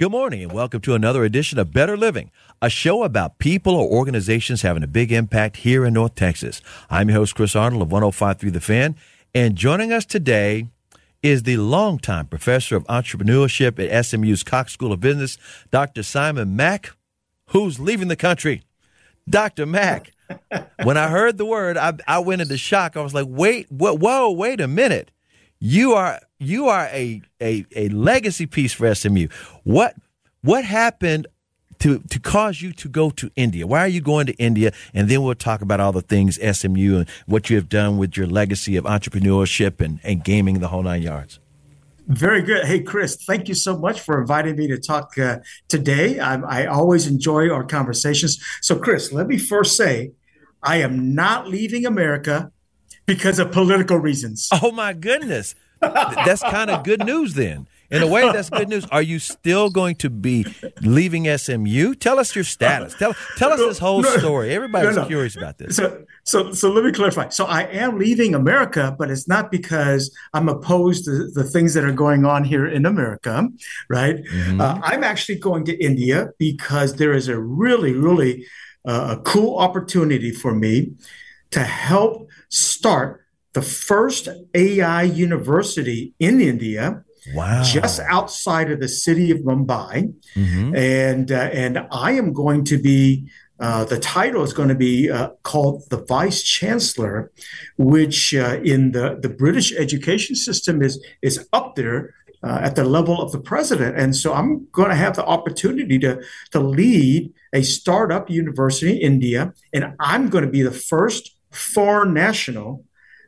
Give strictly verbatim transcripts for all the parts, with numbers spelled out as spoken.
Good morning and welcome to another edition of Better Living, a show about people or organizations having a big impact here in North Texas. I'm your host, Chris Arnold of one oh five point three The Fan, and joining us today is the longtime professor of entrepreneurship at S M U's Cox School of Business, Doctor Simon Mack, who's leaving the country. Doctor Mack, when I heard the word, I, I went into shock. I was like, wait, whoa, whoa wait a minute. You are you are a, a, a legacy piece for S M U. What what happened to to cause you to go to India? Why are you going to India? And then we'll talk about all the things S M U and what you have done with your legacy of entrepreneurship and, and gaming, the whole nine yards. Very good. Hey, Chris, thank you so much for inviting me to talk uh, today. I, I always enjoy our conversations. So, Chris, let me first say, I am not leaving America because of political reasons. Oh, my goodness. That's kind of good news then. In a way, that's good news. Are you still going to be leaving S M U? Tell us your status. Tell tell us this whole story. Everybody's no, no. curious about this. So, so, so let me clarify. So I am leaving America, but it's not because I'm opposed to the things that are going on here in America, right? Mm-hmm. Uh, I'm actually going to India because there is a really, really uh, a cool opportunity for me to help start the first A I university in India. Wow. Just outside of the city of Mumbai. Mm-hmm. And uh, and I am going to be, uh, the title is going to be uh, called the Vice Chancellor, which uh, in the, the British education system is, is up there uh, at the level of the president. And so I'm going to have the opportunity to, to lead a startup university in India. And I'm going to be the first foreign national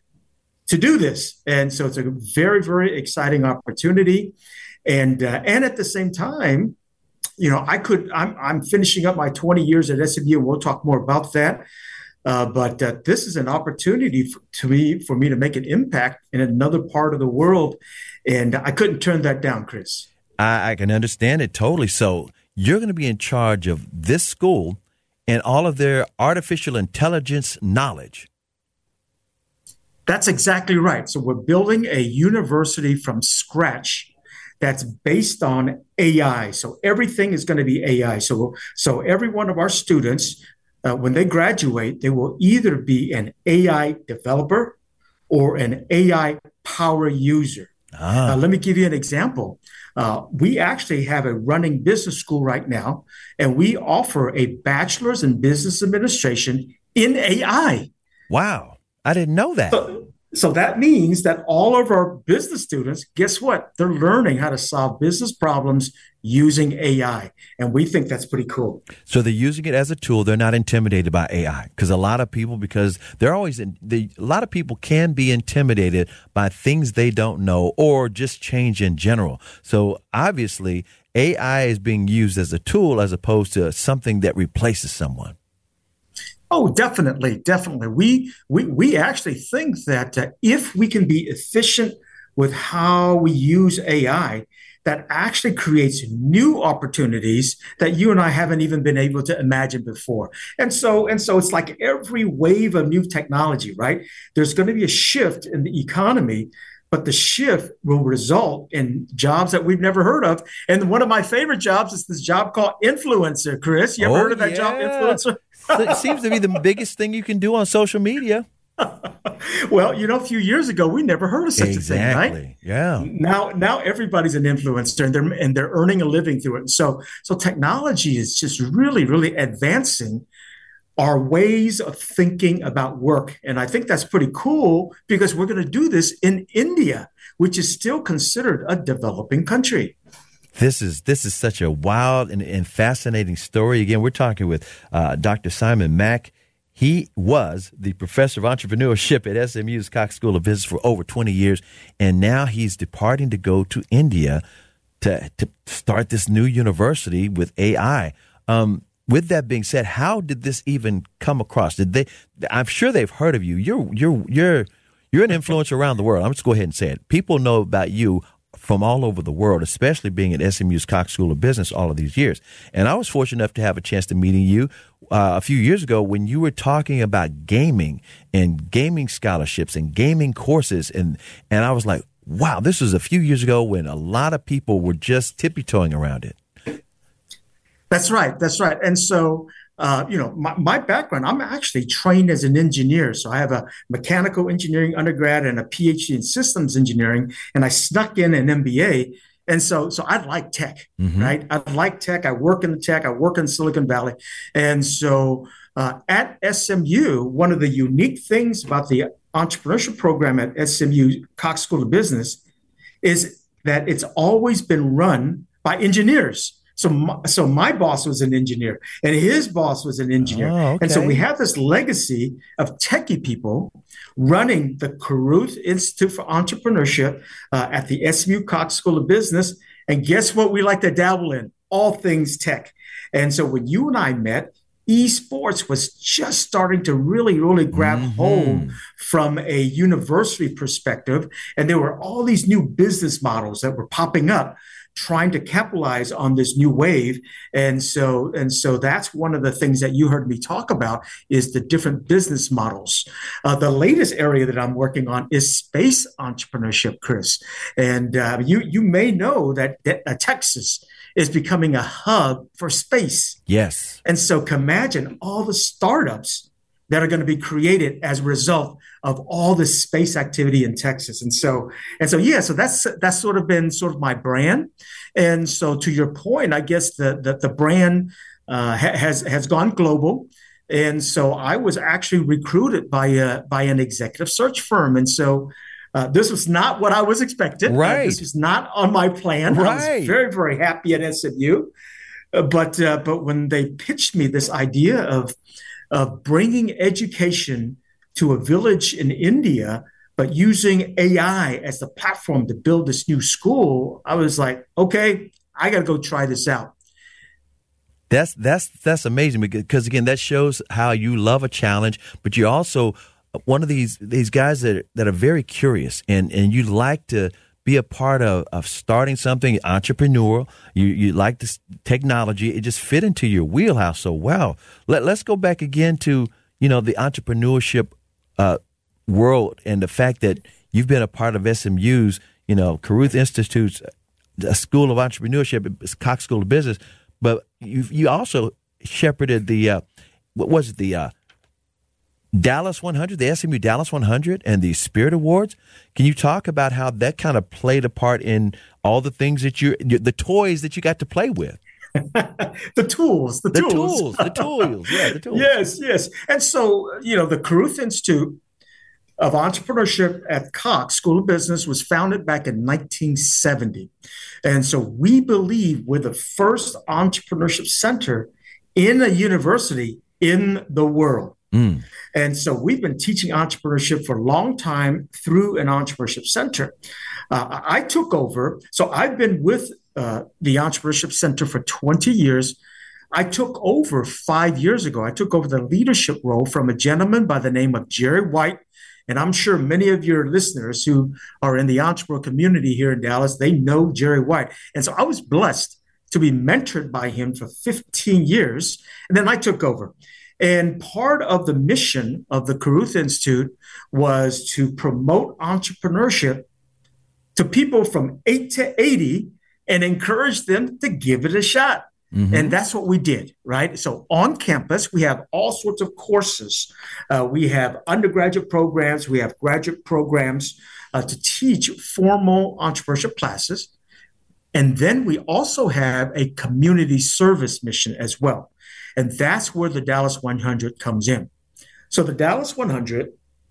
to do this. And so it's a very, very exciting opportunity. And uh, and at the same time, you know, I could, I'm, I'm finishing up my twenty years at S M U, and we'll talk more about that. Uh, but uh, this is an opportunity for, to me, for me to make an impact in another part of the world. And I couldn't turn that down, Chris. I, I can understand it totally. So you're going to be in charge of this school and all of their artificial intelligence knowledge. That's exactly right. So we're building a university from scratch that's based on A I. So everything is going to be A I. So, so every one of our students, uh, when they graduate, they will either be an A I developer or an A I power user. Ah. Uh, let me give you an example. Uh, we actually have a running business school right now, and we offer a bachelor's in business administration in A I. Wow. I didn't know that. So, so that means that all of our business students, guess what? They're learning how to solve business problems using A I. And we think that's pretty cool. So they're using it as a tool. They're not intimidated by A I, because a lot of people, because they're always, in, they, a lot of people can be intimidated by things they don't know or just change in general. So obviously A I is being used as a tool as opposed to something that replaces someone. Oh, definitely, definitely. We we we actually think that uh, if we can be efficient with how we use A I, that actually creates new opportunities that you and I haven't even been able to imagine before. And so and so it's like every wave of new technology, right? There's going to be a shift in the economy, but the shift will result in jobs that we've never heard of. And one of my favorite jobs is this job called influencer, Chris. You ever oh, heard of that yeah. job, influencer? It seems to be the biggest thing you can do on social media. Well, you know, a few years ago, we never heard of such exactly. a thing, right? Yeah. Now, now everybody's an influencer, and they're and they're earning a living through it. So, so technology is just really, really advancing our ways of thinking about work, and I think that's pretty cool because we're going to do this in India, which is still considered a developing country. This is this is such a wild and, and fascinating story. Again, we're talking with uh, Doctor Simon Mack. He was the professor of entrepreneurship at S M U's Cox School of Business for over twenty years, and now he's departing to go to India to to start this new university with A I. Um, with that being said, how did this even come across? Did they? I'm sure they've heard of you. You're you're you're you're an influencer around the world. I'm just go ahead and say it. People know about you from all over the world, especially being at S M U's Cox School of Business all of these years. And I was fortunate enough to have a chance to meeting you uh, a few years ago when you were talking about gaming and gaming scholarships and gaming courses. And, and I was like, wow, this was a few years ago when a lot of people were just tippy-toeing around it. That's right. That's right. And so, uh, you know, my, my background, I'm actually trained as an engineer. So I have a mechanical engineering undergrad and a PhD in systems engineering, and I snuck in an M B A. And so, so I like tech, mm-hmm. right? I like tech. I work in the tech. I work in Silicon Valley. And so uh, at S M U, one of the unique things about the entrepreneurship program at S M U Cox School of Business is that it's always been run by engineers. So my, so my boss was an engineer and his boss was an engineer. Oh, okay. And so we have this legacy of techie people running the Caruth Institute for Entrepreneurship uh, at the S M U Cox School of Business. And guess what we like to dabble in? All things tech. And so when you and I met, esports was just starting to really, really grab mm-hmm. hold from a university perspective. And there were all these new business models that were popping up, trying to capitalize on this new wave. And so, and so that's one of the things that you heard me talk about is the different business models. Uh, the latest area that I'm working on is space entrepreneurship, Chris. And uh, you, you may know that, that uh, Texas is becoming a hub for space. Yes. And so imagine all the startups that are going to be created as a result of all this space activity in Texas. And so, and so, yeah, so that's, that's sort of been sort of my brand. And so to your point, I guess the, the, the brand uh, ha- has, has gone global. And so I was actually recruited by a, by an executive search firm. And so uh, this was not what I was expecting. Right. Uh, this was not on my plan. Right. I was very, very happy at S M U. Uh, but, uh, but when they pitched me this idea of, of bringing education to a village in India, but using A I as the platform to build this new school, I was like, okay, I got to go try this out. That's that's that's amazing because again, that shows how you love a challenge, but you're also one of these these guys that that are very curious and and you like to be a part of, of starting something entrepreneurial. You you like this technology. It just fit into your wheelhouse so well. Let, let's go back again to, you know, the entrepreneurship uh, world and the fact that you've been a part of S M U's, you know, Caruth Institute's a School of Entrepreneurship, Cox School of Business. But you you also shepherded the, uh, what was it, the uh, Dallas one hundred, the S M U Dallas one hundred and the Spirit Awards. Can you talk about how that kind of played a part in all the things that you, the toys that you got to play with? the tools, the, the tools, tools, the tools, yeah, the tools. Yes, yes. And so, you know, the Caruth Institute of Entrepreneurship at Cox School of Business was founded back in nineteen seventy. And so we believe we're the first entrepreneurship center in a university in the world. Mm. And so we've been teaching entrepreneurship for a long time through an entrepreneurship center. Uh, I took over. So I've been with uh, the Entrepreneurship Center for twenty years. I took over five years ago. I took over the leadership role from a gentleman by the name of Jerry White. And I'm sure many of your listeners who are in the entrepreneur community here in Dallas, they know Jerry White. And so I was blessed to be mentored by him for fifteen years. And then I took over. And part of the mission of the Caruth Institute was to promote entrepreneurship to people from eight to eighty and encourage them to give it a shot. Mm-hmm. And that's what we did, right? So on campus, we have all sorts of courses. Uh, we have undergraduate programs. We have graduate programs uh, to teach formal entrepreneurship classes. And then we also have a community service mission as well. And that's where the Dallas one hundred comes in. So the Dallas one hundred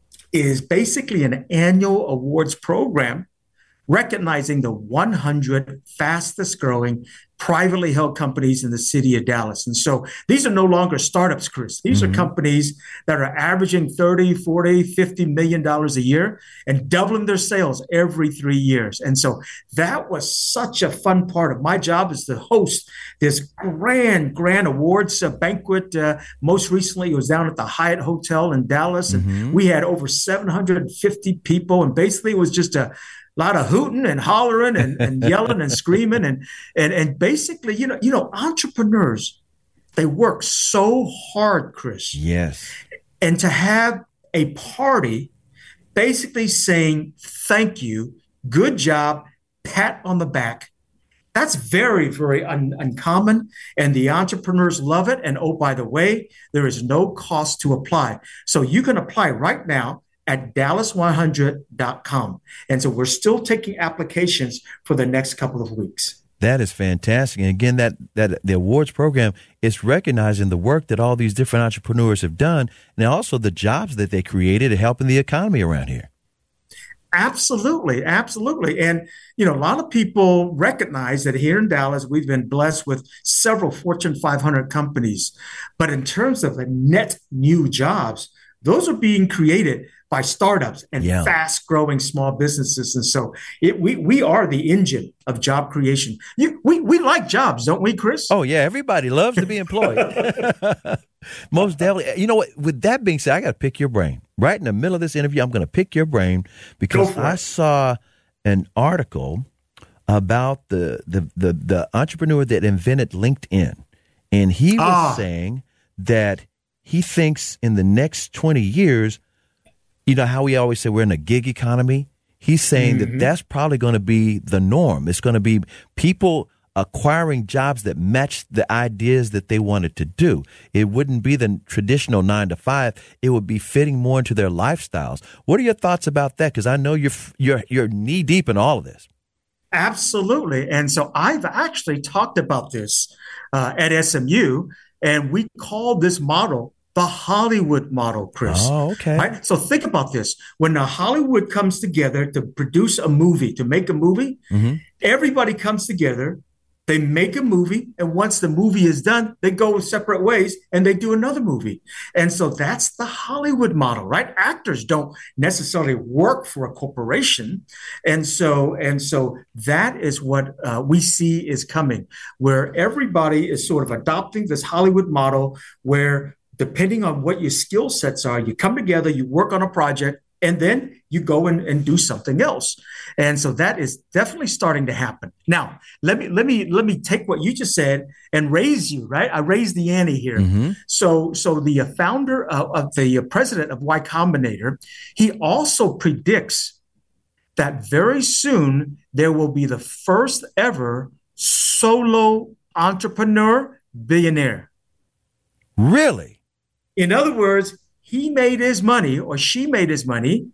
is basically an annual awards program recognizing the one hundred fastest growing privately held companies in the city of Dallas. And so these are no longer startups, Chris. These mm-hmm. are companies that are averaging thirty, forty, fifty million dollars a year and doubling their sales every three years. And so that was such a fun part of my job is to host this grand, grand awards uh, banquet. Uh, most recently, it was down at the Hyatt Hotel in Dallas. And mm-hmm. we had over seven hundred fifty people. And basically it was just a A lot of hooting and hollering and, and yelling and screaming and and and basically, you know, you know, entrepreneurs, they work so hard, Chris. Yes. And to have a party basically saying thank you, good job, pat on the back, That's very, very un- uncommon, and the entrepreneurs love it. And oh, by the way, there is no cost to apply. So you can apply right now at dallas one hundred dot com. And so we're still taking applications for the next couple of weeks. That is fantastic. And again, that, that the awards program is recognizing the work that all these different entrepreneurs have done, and also the jobs that they created and helping the economy around here. Absolutely, absolutely. And, you know, a lot of people recognize that here in Dallas, we've been blessed with several Fortune five hundred companies. But in terms of the net new jobs, those are being created by startups and yeah. fast growing small businesses. And so it, we we are the engine of job creation. You, we, we like jobs, don't we, Chris? Oh, yeah. Everybody loves to be employed. Most definitely. You know what? With that being said, I got to pick your brain. Right in the middle of this interview, I'm going to pick your brain because I saw an article about the, the, the, the entrepreneur that invented LinkedIn. And he was ah. saying that he thinks in the next twenty years, you know how we always say we're in a gig economy? He's saying mm-hmm. that that's probably going to be the norm. It's going to be people acquiring jobs that match the ideas that they wanted to do. It wouldn't be the traditional nine to five. It would be fitting more into their lifestyles. What are your thoughts about that? Because I know you're you're you're knee deep in all of this. Absolutely. And so I've actually talked about this uh, at S M U, and we call this model the Hollywood model, Chris. Oh, okay. Right? So think about this. When the Hollywood comes together to produce a movie, to make a movie, mm-hmm. everybody comes together, they make a movie, and once the movie is done, they go separate ways and they do another movie. And so that's the Hollywood model, right? Actors don't necessarily work for a corporation. And so, and so that is what uh, we see is coming, where everybody is sort of adopting this Hollywood model where depending on what your skill sets are, you come together, you work on a project, and then you go in and do something else. And so that is definitely starting to happen. Now, let me let me let me take what you just said and raise you, right? I raised the ante here. Mm-hmm. So so the founder of, of the president of Y Combinator, he also predicts that very soon there will be the first ever solo entrepreneur billionaire. Really? In other words, he made his money or she made his money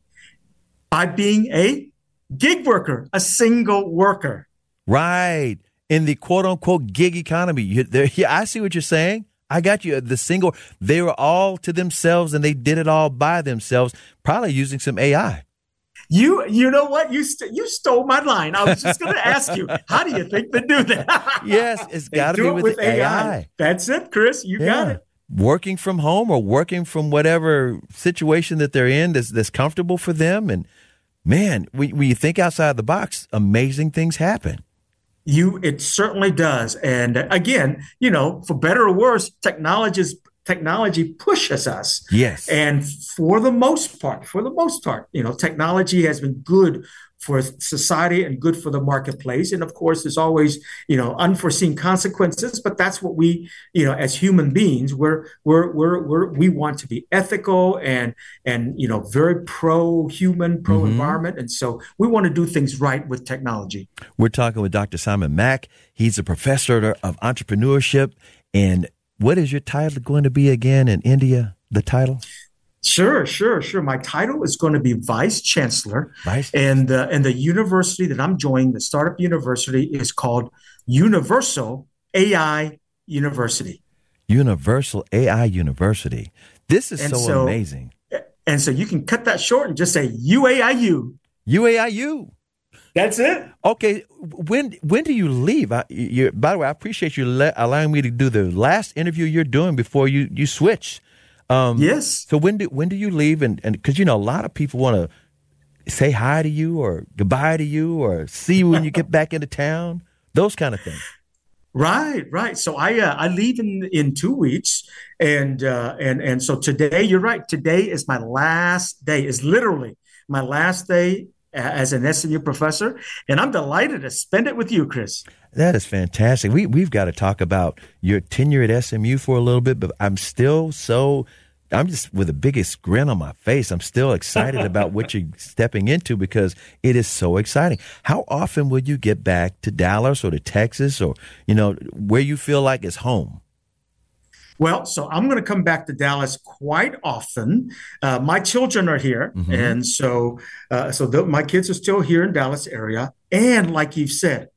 by being a gig worker, a single worker. Right. In the quote unquote gig economy. You, there, yeah, I see what you're saying. I got you. The single, they were all to themselves and they did it all by themselves, probably using some A I. You you know what? You st- you stole my line. I was just going to ask you, how do you think they do that? Yes, it's got to be with, with A I. A I. That's it, Chris. You yeah. got it. Working from home or working from whatever situation that they're in that's, that's comfortable for them. And man, when, when you think outside the box, amazing things happen. You, it certainly does. And again, you know, for better or worse, technologies, technology pushes us. Yes. And for the most part, for the most part, you know, technology has been good for society and good for the marketplace. And of course, there's always, you know, unforeseen consequences, but that's what we, you know, as human beings, we're, we're, we're, we're we want to be ethical and, and, you know, very pro-human, pro-environment. Mm-hmm. And so we want to do things right with technology. We're talking with Doctor Simon Mack. He's a professor of entrepreneurship. And what is your title going to be again in India, the title? Sure, sure, sure. My title is going to be Vice Chancellor. Vice. And, uh, and the university that I'm joining, the startup university, is called Universal A I University. Universal A I University. This is so, so amazing. And so you can cut that short and just say U A I U. U A I U. That's it. Okay. When when do you leave? I, you, by the way, I appreciate you le- allowing me to do the last interview you're doing before you, you switch. Um, yes. So when do when do you leave? And and because you know a lot of people want to say hi to you or goodbye to you or see you when you get back into town. Those kind of things. Right, right. So I uh, I leave in in two weeks, and uh, and and so today you're right. Today is my last day. Is literally my last day as an S M U professor, and I'm delighted to spend it with you, Chris. That is fantastic. We, we've got to talk about your tenure at S M U for a little bit, but I'm still so I'm just with the biggest grin on my face. I'm still excited about what you're stepping into because it is so exciting. How often will you get back to Dallas or to Texas or, you know, where you feel like it's home? Well, so I'm going to come back to Dallas quite often. Uh, my children are here, mm-hmm. and so uh, so the, my kids are still here in Dallas area. And like you've said,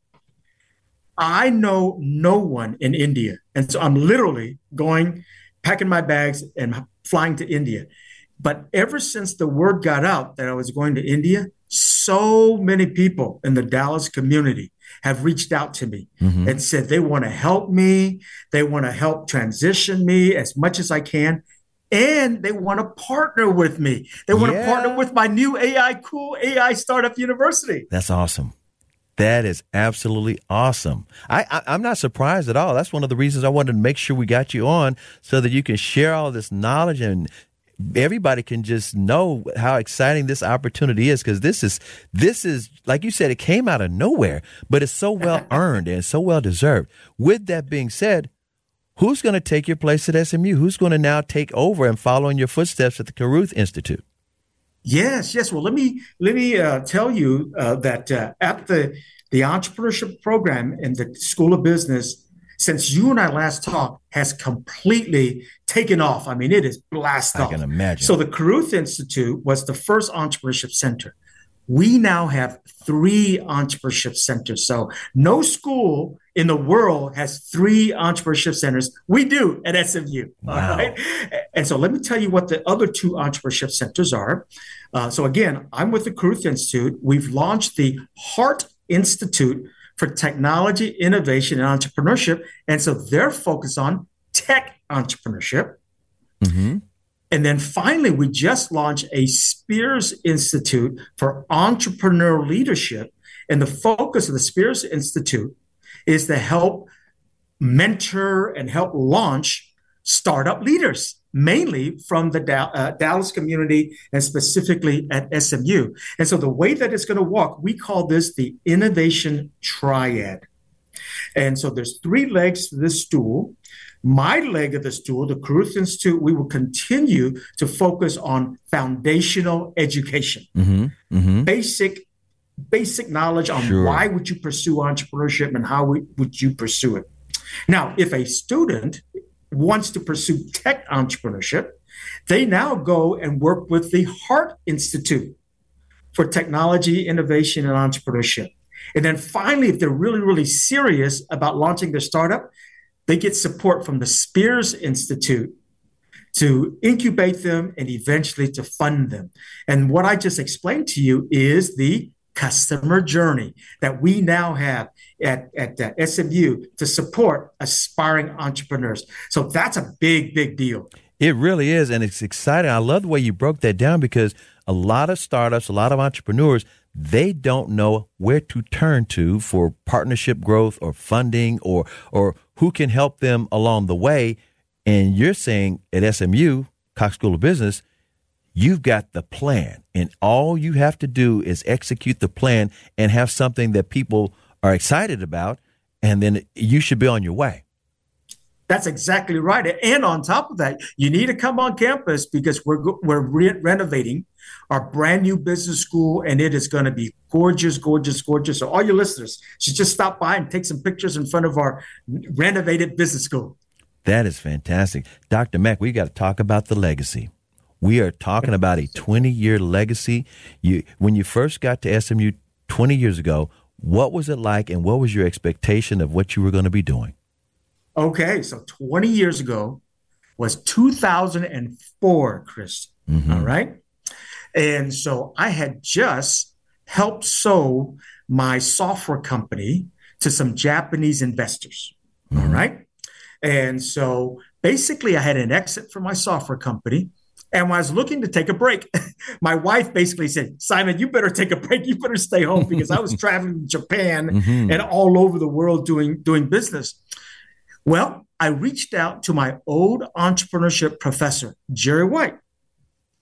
I know no one in India, and so I'm literally going, packing my bags, and flying to India. But ever since the word got out that I was going to India, so many people in the Dallas community have reached out to me mm-hmm. and said they want to help me. They want to help transition me as much as I can. And they want to partner with me. They want yeah. to partner with my new A I Cool A I Startup University. That's awesome. That is absolutely awesome. I, I, I'm not surprised at all. That's one of the reasons I wanted to make sure we got you on so that you can share all this knowledge and everybody can just know how exciting this opportunity is, because this is, this is, like you said, it came out of nowhere, but it's so well earned and so well deserved. With that being said, who's going to take your place at S M U? Who's going to now take over and follow in your footsteps at the Caruth Institute? Yes, yes. Well, let me let me uh, tell you uh, that uh, at the the entrepreneurship program in the School of Business, since you and I last talked, has completely taken off. I mean, it is blasted off. I can imagine. So the Caruth Institute was the first entrepreneurship center. We now have three entrepreneurship centers. So no school in the world has three entrepreneurship centers. We do at S M U. Wow. All right. And so let me tell you what the other two entrepreneurship centers are. Uh, so again, I'm with the Caruth Institute. We've launched the Heart Institute for Technology, Innovation, and Entrepreneurship. And so they're focused on tech entrepreneurship. Mm-hmm. And then finally, we just launched a Spears Institute for Entrepreneur Leadership. And the focus of the Spears Institute is to help mentor and help launch startup leaders, mainly from the da- uh, Dallas community and specifically at S M U. And so the way that it's going to walk, we call this the Innovation Triad. And so there's three legs to this stool. My leg of the stool, the Caruth Institute, we will continue to focus on foundational education, mm-hmm, mm-hmm. basic, basic knowledge on sure. why would you pursue entrepreneurship and how would you pursue it. Now, if a student wants to pursue tech entrepreneurship, they now go and work with the Heart Institute for Technology, Innovation, and Entrepreneurship. And then finally, if they're really, really serious about launching their startup, they get support from the Spears Institute to incubate them and eventually to fund them. And what I just explained to you is the customer journey that we now have at, at uh, S M U to support aspiring entrepreneurs. So that's a big, big deal. It really is. And it's exciting. I love the way you broke that down, because a lot of startups, a lot of entrepreneurs, they don't know where to turn to for partnership growth or funding or or who can help them along the way. And you're saying at S M U, Cox School of Business, you've got the plan, and all you have to do is execute the plan and have something that people are excited about, and then you should be on your way. That's exactly right. And on top of that, you need to come on campus, because we're we're re- renovating our brand new business school, and it is going to be gorgeous, gorgeous, gorgeous. So all your listeners should just stop by and take some pictures in front of our renovated business school. That is fantastic. Doctor Mack, we got to talk about the legacy. We are talking about a twenty-year legacy. You, when you first got to S M U twenty years ago, what was it like, and what was your expectation of what you were going to be doing? Okay, so twenty years ago was two thousand four, Chris. Mm-hmm. All right. And so I had just helped sold my software company to some Japanese investors. Mm-hmm. All right. And so basically I had an exit from my software company. And when I was looking to take a break, my wife basically said, Simon, you better take a break. You better stay home, because I was traveling to Japan mm-hmm. and all over the world doing, doing business. Well, I reached out to my old entrepreneurship professor, Jerry White.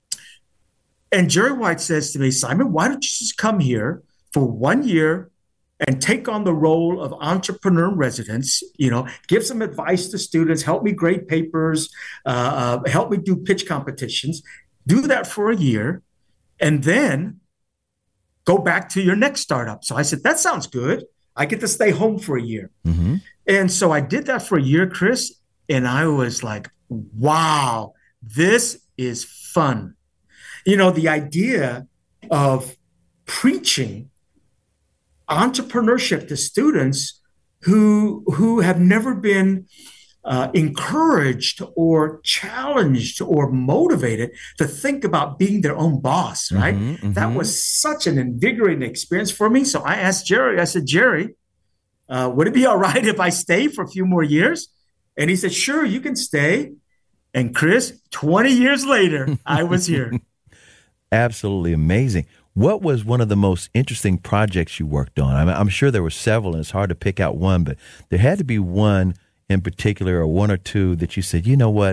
And Jerry White says to me, Simon, why don't you just come here for one year and take on the role of entrepreneur in residence, you know, give some advice to students, help me grade papers, uh, help me do pitch competitions, do that for a year, and then go back to your next startup. So I said, that sounds good. I get to stay home for a year. Mm-hmm. And so I did that for a year, Chris, and I was like, wow, this is fun. You know, the idea of preaching entrepreneurship to students who who have never been uh, encouraged or challenged or motivated to think about being their own boss, right? Mm-hmm, mm-hmm. That was such an invigorating experience for me. So I asked Jerry, I said, Jerry, uh, would it be all right if I stay for a few more years? And he said, sure, you can stay. And Chris, twenty years later, I was here. Absolutely amazing. What was one of the most interesting projects you worked on? I mean, I'm sure there were several, and it's hard to pick out one, but there had to be one in particular, or one or two that you said, you know what,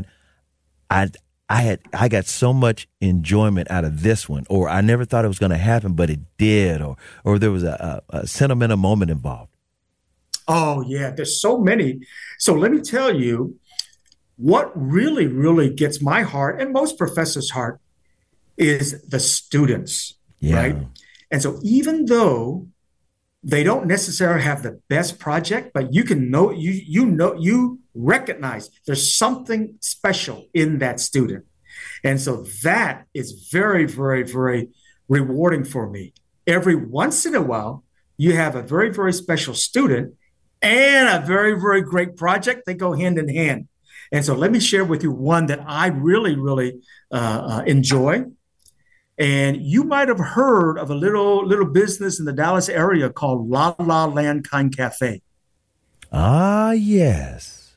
I I had I got so much enjoyment out of this one, or I never thought it was going to happen, but it did, or or there was a, a, a sentimental moment involved. Oh yeah, there's so many. So let me tell you, what really, really gets my heart and most professors' heart is the students. Yeah. Right. And so even though they don't necessarily have the best project, but you can know, you, you know, you recognize there's something special in that student. And so that is very, very, very rewarding for me. Every once in a while, you have a very, very special student and a very, very great project. They go hand in hand. And so let me share with you one that I really, really uh, uh, enjoy. And you might have heard of a little little business in the Dallas area called La La Land Kind Cafe. Ah, yes.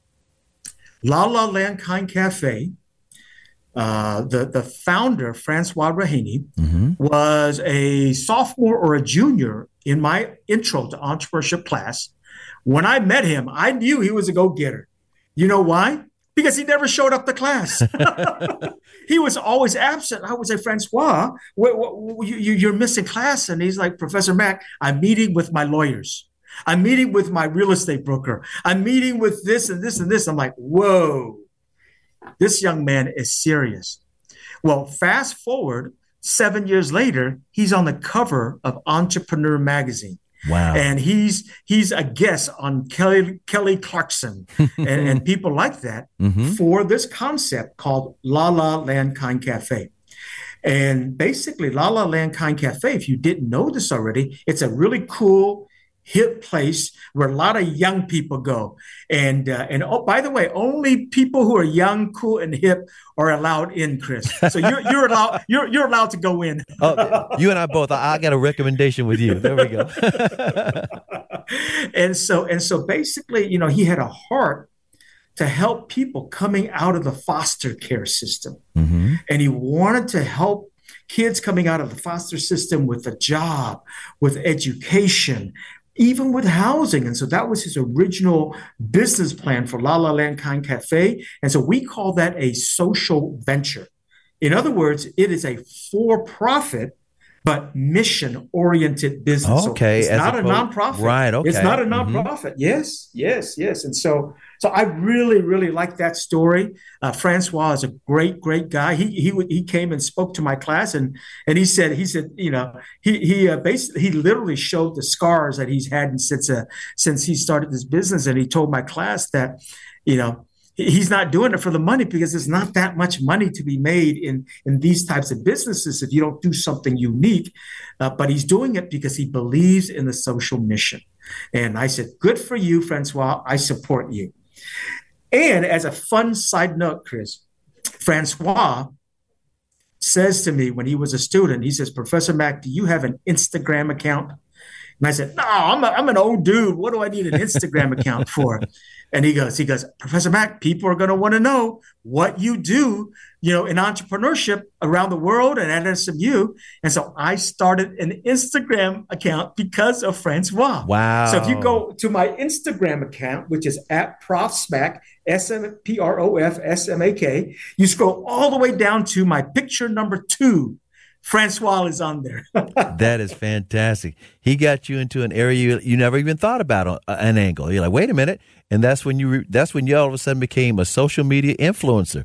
La La Land Kind Cafe. Uh, the, the founder, Francois Raheny, mm-hmm. was a sophomore or a junior in my intro to entrepreneurship class. When I met him, I knew he was a go-getter. You know why? Because he never showed up to class. He was always absent. I would say, Francois, what, what, you, you're missing class. And he's like, Professor Mack, I'm meeting with my lawyers. I'm meeting with my real estate broker. I'm meeting with this and this and this. I'm like, whoa, this young man is serious. Well, fast forward seven years later, he's on the cover of Entrepreneur Magazine. Wow. And he's he's a guest on Kelly Kelly Clarkson and, and people like that mm-hmm. for this concept called La La Land Kind Cafe. And basically, La La Land Kind Cafe, if you didn't know this already, it's a really cool, hip place where a lot of young people go. And uh, and oh, by the way, only people who are young, cool, and hip are allowed in, Chris. So you're you're allowed you're you're allowed to go in. Oh, you and I both. I, I got a recommendation with you. There we go. and so and so basically, you know, he had a heart to help people coming out of the foster care system, mm-hmm. and he wanted to help kids coming out of the foster system with a job, with education, even with housing. And so that was his original business plan for La La Land Kind Cafe. And so we call that a social venture. In other words, it is a for-profit but mission-oriented business. Okay. So it's not opposed, a nonprofit. Right, okay. It's not a nonprofit. Mm-hmm. Yes, yes, yes. And so so I really, really like that story. Uh, Francois is a great, great guy. He he he came and spoke to my class, and and he said, he said, you know, he he uh, basically, he literally showed the scars that he's had since, uh, since he started this business. And he told my class that, you know, he's not doing it for the money because there's not that much money to be made in, in these types of businesses if you don't do something unique. Uh, but he's doing it because he believes in the social mission. And I said, good for you, Francois. I support you. And as a fun side note, Chris, Francois says to me when he was a student, he says, Professor Mack, do you have an Instagram account? And I said, no, I'm, a, I'm an old dude. What do I need an Instagram account for? And he goes, he goes, Professor Mack, people are going to want to know what you do, you know, in entrepreneurship around the world and at S M U. And so I started an Instagram account because of Francois. Wow. So if you go to my Instagram account, which is at Prof Smack, S M P R O F S M A K, you scroll all the way down to my picture number two. Francois is on there. That is fantastic. He got you into an area you, you never even thought about on, uh, an angle. You're like, wait a minute. And that's when you re- that's when you all of a sudden became a social media influencer.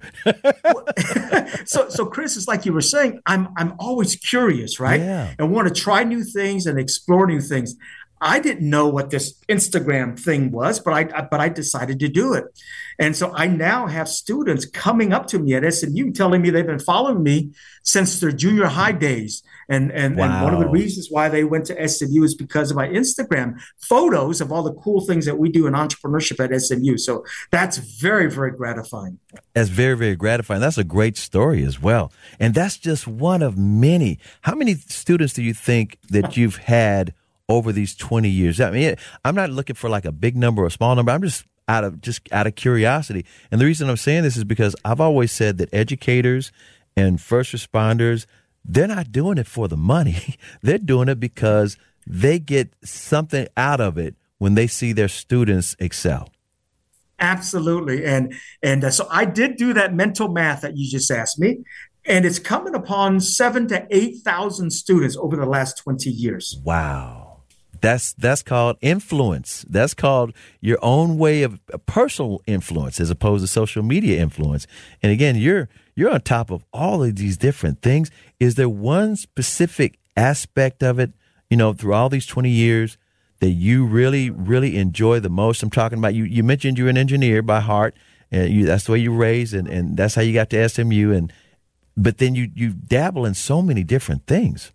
so so Chris, it's like you were saying, I'm I'm always curious, right? Yeah. And want to try new things and explore new things. I didn't know what this Instagram thing was, but I, I but I decided to do it. And so I now have students coming up to me at S M U telling me they've been following me since their junior high days. And and, Wow. and one of the reasons why they went to S M U is because of my Instagram photos of all the cool things that we do in entrepreneurship at S M U. So that's very, very gratifying. That's very, very gratifying. That's a great story as well. And that's just one of many. How many students do you think that you've had over these twenty years? I mean, I'm not looking for like a big number or a small number. I'm just out of just out of curiosity. And the reason I'm saying this is because I've always said that educators and first responders, they're not doing it for the money. They're doing it because they get something out of it when they see their students excel. Absolutely. And and uh, so I did do that mental math that you just asked me. And it's coming upon seven to eight thousand students over the last twenty years. Wow. That's that's called influence. That's called your own way of personal influence as opposed to social media influence. And again, you're you're on top of all of these different things. Is there one specific aspect of it, you know, through all these twenty years that you really, really enjoy the most? I'm talking about you. You mentioned you're an engineer by heart, and you, that's the way you were raised, and, and that's how you got to S M U. And but then you you dabble in so many different things.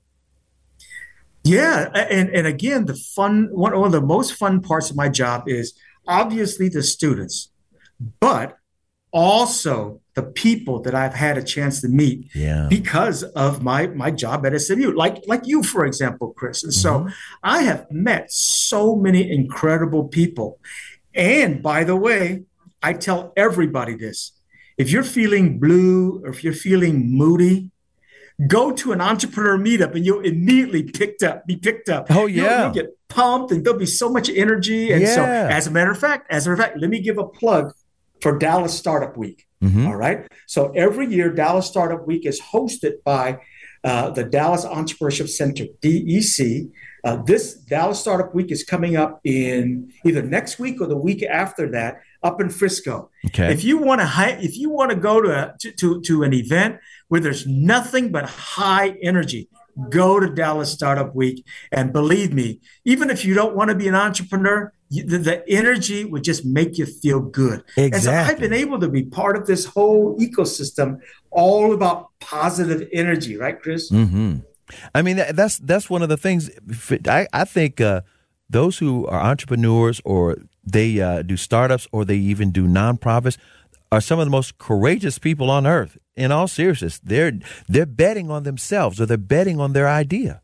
Yeah, and and again, the fun one one of the most fun parts of my job is obviously the students, but also the people that I've had a chance to meet Yeah. because of my my job at S M U, like like you, for example, Chris. And so Mm-hmm. I have met so many incredible people. And by the way, I tell everybody this: if you're feeling blue or if you're feeling moody, go to an entrepreneur meetup and you'll immediately picked up, be picked up. Oh, You'll- yeah. You'll, get pumped and there'll be so much energy. And so Yeah. as a matter of fact, as a matter of fact, let me give a plug for Dallas Startup Week. Mhm. All right. So every year, Dallas Startup Week is hosted by uh, the Dallas Entrepreneurship Center, D E C. Uh, this Dallas Startup Week is coming up in either next week or the week after that, up in Frisco. Okay. If you want to, hi- if you want to go to, a, to to to an event where there's nothing but high energy, go to Dallas Startup Week. And believe me, even if you don't want to be an entrepreneur, you, the, the energy would just make you feel good. And so I've Exactly. been able to be part of this whole ecosystem, all about positive energy, right, Chris? Mm-hmm. I mean, that, that's that's one of the things. I, I think uh, those who are entrepreneurs or they uh, do startups or they even do nonprofits are some of the most courageous people on earth. In all seriousness, they're they're betting on themselves or they're betting on their idea.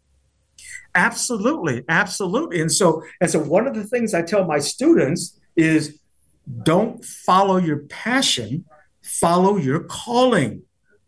Absolutely, absolutely. And so, and so, one of the things I tell my students is, don't follow your passion, follow your calling.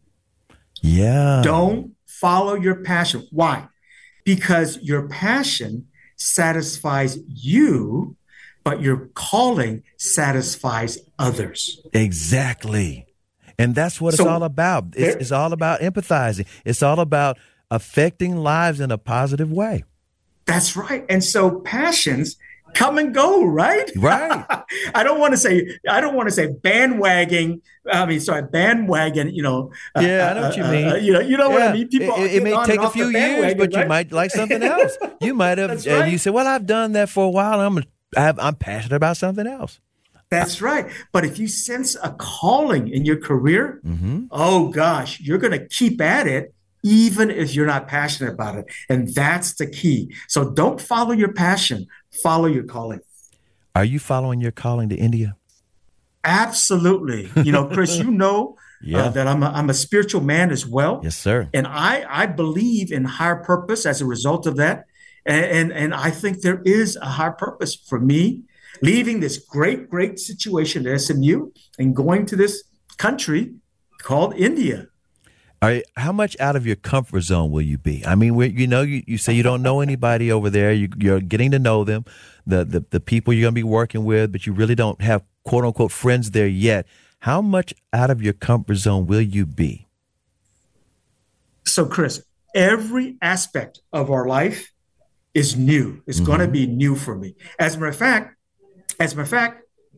Yeah. Don't follow your passion. Why? Because your passion satisfies you, but your calling satisfies others. Exactly. And that's what So it's all about. It's, there- it's all about empathizing. It's all about affecting lives in a positive way. That's right. And so passions come and go, right? Right. I don't want to say I don't want to say bandwagon. I mean, sorry, bandwagon. You know. uh, Yeah, I know what you uh, mean. uh, you know, you know what I mean. It, it get may on take and a off the few years, bandwagon, but you right? might like something else. You might have, That's and right. you say, "Well, I've done that for a while. And I'm, I have, I'm passionate about something else." That's right. But if you sense a calling in your career, Mm-hmm. oh gosh, you're going to keep at it, even if you're not passionate about it. And that's the key. So don't follow your passion, follow your calling. Are you following your calling to India? Absolutely. You know, Chris, you know Yeah. uh, that I'm a, I'm a spiritual man as well. Yes, sir. And I, I believe in higher purpose as a result of that. And, and, and I think there is a higher purpose for me leaving this great, great situation at S M U and going to this country called India. All right, how much out of your comfort zone will you be? I mean, we, you know, you, you say you don't know anybody over there. You, you're getting to know them, the, the, the people you're going to be working with, but you really don't have, quote unquote, friends there yet. How much out of your comfort zone will you be? So, Chris, every aspect of our life is new. It's mm-hmm. going to be new for me. As a matter of fact, as a matter of fact,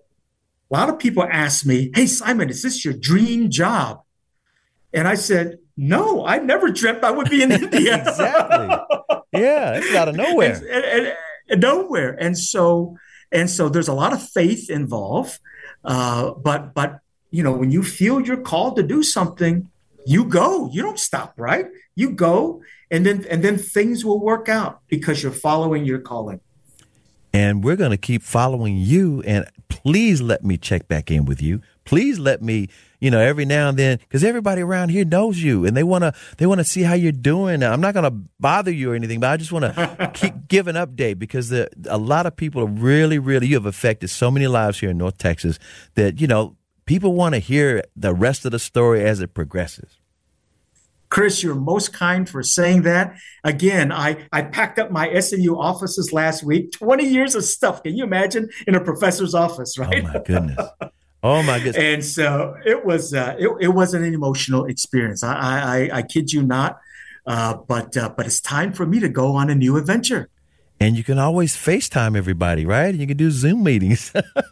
a lot of people ask me, "Hey, Simon, is this your dream job?" And I said, "No, I never dreamt I would be in India." Exactly. Yeah, it's out of nowhere. And, and, and nowhere. And so, and so, there's a lot of faith involved. Uh, but, but you know, when you feel you're called to do something, you go. You don't stop, right? You go, and then and then things will work out because you're following your calling. And we're going to keep following you. And please let me check back in with you. Please let me, you know, every now and then, because everybody around here knows you and they want to they want to see how you're doing. I'm not going to bother you or anything, but I just want to keep give an update because the, a lot of people are really, really, you have affected so many lives here in North Texas that, you know, people want to hear the rest of the story as it progresses. Chris, you're most kind for saying that. Again, I, I packed up my S M U offices last week, twenty years of stuff. Can you imagine in a professor's office, right? Oh, my goodness. Oh, my goodness. And so it was uh, it, it was an emotional experience. I, I, I kid you not. Uh, but uh, but it's time for me to go on a new adventure. And you can always FaceTime everybody, right? You can do Zoom meetings.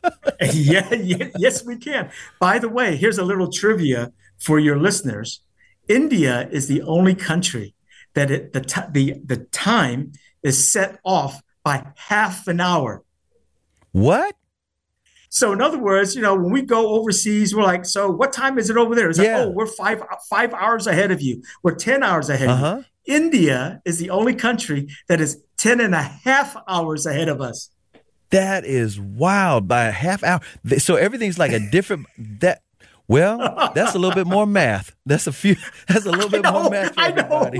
yeah, yeah, yes, we can. By the way, here's a little trivia for your listeners. India is the only country that it, the, t- the the time is set off by half an hour. What? So in other words, you know, when we go overseas, we're like, so what time is it over there? It's yeah. like, oh, we're five five hours ahead of you. We're ten hours ahead uh-huh. of you. India is the only country that is ten and a half hours ahead of us. That is wild, by a half hour. So everything's like a different that. Well, that's a little bit more math. That's a few. That's a little bit know, more math for everybody.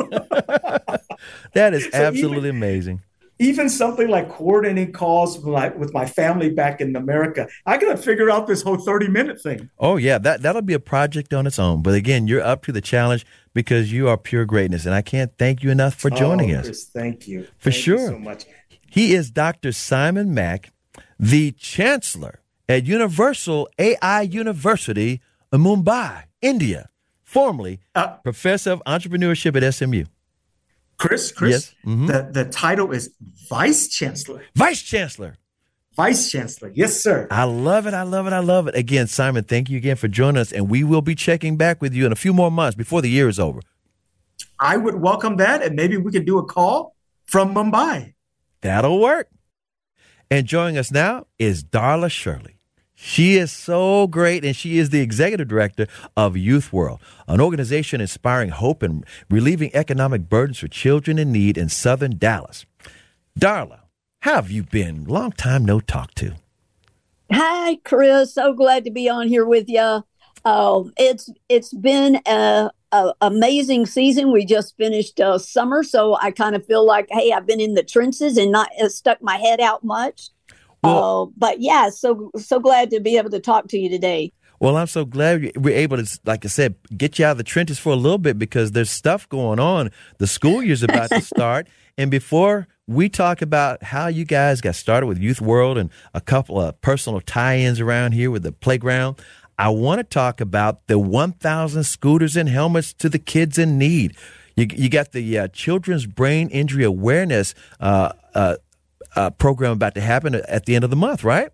That is so absolutely even, amazing. Even something like coordinating calls with my, with my family back in America, I got to figure out this whole thirty minute thing. Oh yeah, that that'll be a project on its own. But again, you're up to the challenge because you are pure greatness, and I can't thank you enough for joining oh, us. Chris, thank you for thank sure. You so much. He is Doctor Simon Mack, the Chancellor at Universal A I University in Mumbai, India, formerly uh, Professor of Entrepreneurship at S M U. Chris, Chris, yes? mm-hmm. the, the title is Vice Chancellor. Vice Chancellor. Vice Chancellor. Yes, sir. I love it. I love it. I love it. Again, Simon, thank you again for joining us, and we will be checking back with you in a few more months before the year is over. I would welcome that, and maybe we could do a call from Mumbai. That'll work. And joining us now is Darla Shirley. She is so great, and she is the executive director of Youth World, an organization inspiring hope and relieving economic burdens for children in need in southern Dallas. Darla, how have you been? Long time no talk to. Hi, Chris. So glad to be on here with you. Uh, it's it's been a, a amazing season. We just finished uh, summer, so I kind of feel like, hey, I've been in the trenches and not uh, stuck my head out much. Well, uh, but yeah, so so glad to be able to talk to you today. Well, I'm so glad we're able to, like I said, get you out of the trenches for a little bit because there's stuff going on. The school year's about to start. And before we talk about how you guys got started with Youth World and a couple of personal tie-ins around here with the playground, I want to talk about the one thousand scooters and helmets to the kids in need. You, you got the uh, Children's Brain Injury Awareness uh, uh Uh, program about to happen at the end of the month, right?